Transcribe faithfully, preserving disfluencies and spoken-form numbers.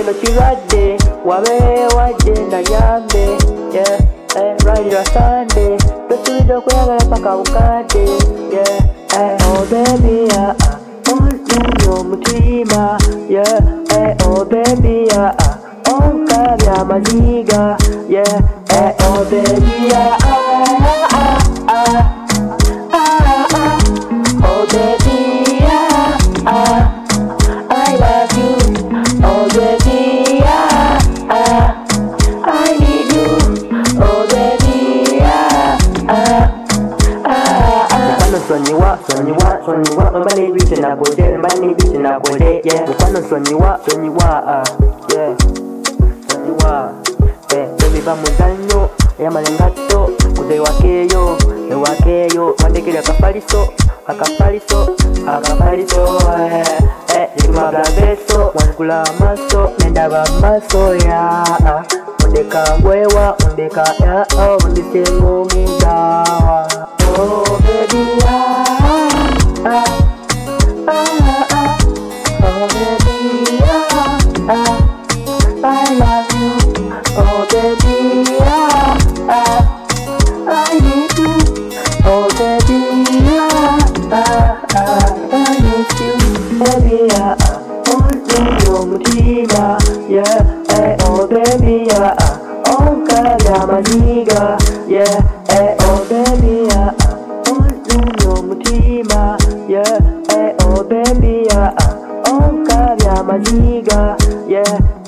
no kirwadde wabe wadde nayambe yeah eh right your Sunday tosubiza okweyagala paka bukadde yeah eh oh baby yeah onyo omutima yeah eh oh baby yeah onkabya amaziga yeah eh oh baby yeah ah ah ah ah ah oh baby yeah ah I love you oh baby yeah ah I need you oh baby yeah ah ah ah Mufano sonyiwa sonyiwa sonyiwa mba n'ebiti nakole mba n'ebiti nakole yeah Mufano sonyiwa sonyiwa ah yeah sonyiwa eh baby bamuzanyo eyamalengato kuze wakeyo ewakeyo mandekere akafaliso akafaliso akafaliso eh eh yuma beso wangula maso nendaba maso ya undeka ngwewa undeka ya oh ndisengo midawa oh baby ah ah ah ah oh baby ah ah I love you oh baby ah ah I need you oh baby ah ah ah I need you baby ah onyo omutima yeah eh oh baby ah onkabya amaziga yeah eh oh baby ah onyo omutima yeah eh oh baby ah onkabya amaziga yeah